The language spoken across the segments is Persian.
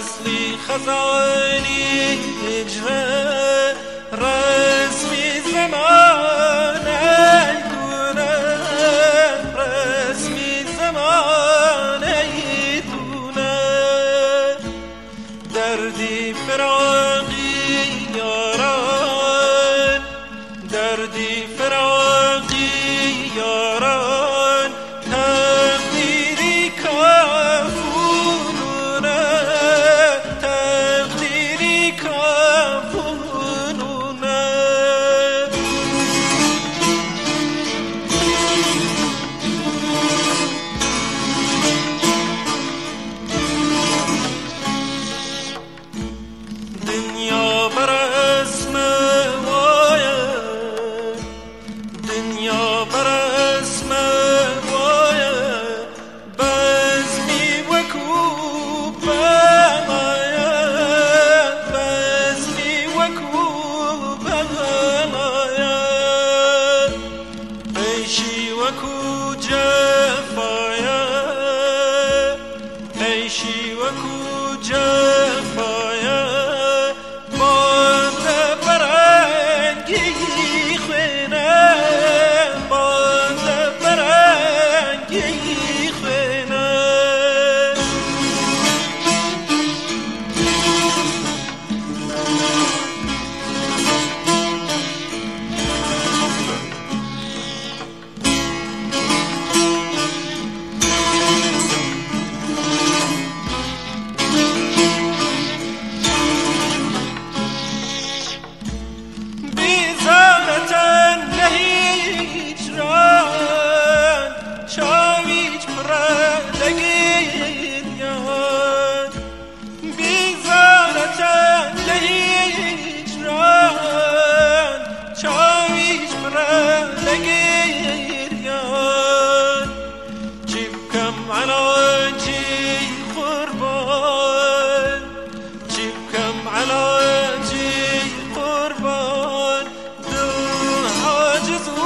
وصلی خزانی هجره رسمی زمان ایدونه رسمی زمان ایدونه دردی فراقی یاران دردی فراقی یاران تقدیری کافونونه تقدیری کافونونه دنیا بر اسم وایه دنیا بر اسم وایه بزمی وکو بلایه بزمی وکو بلایه عیشی وکو جفایه عیشی وکو جفایه بانده برنگی خوینه بانده برنگی خوینه چاویچ پرندگی یاد بیزارتن لهیجران چاویچ پرندگی یاد جیب کم علاجی قربان جیب کم علاجی قربان دو حاجز و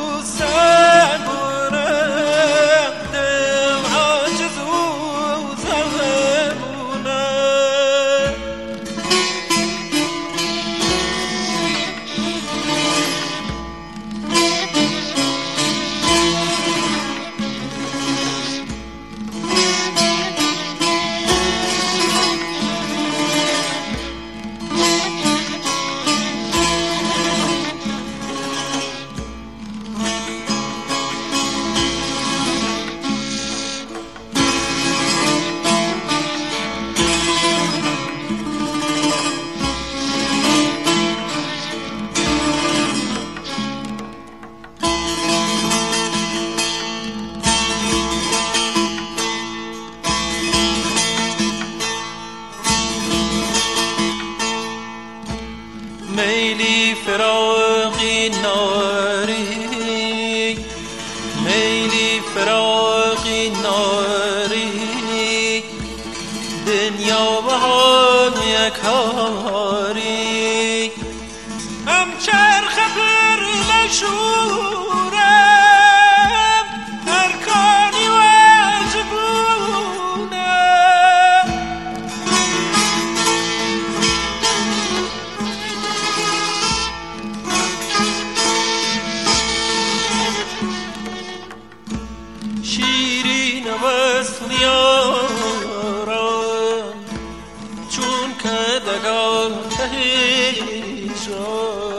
میلی فراقی ناری میلی فراقی ناری دنیا به حال یکاری هم چرخ پر نشورم ارکانی واجبونه شیرین وصل یاران چون که دگاه هجران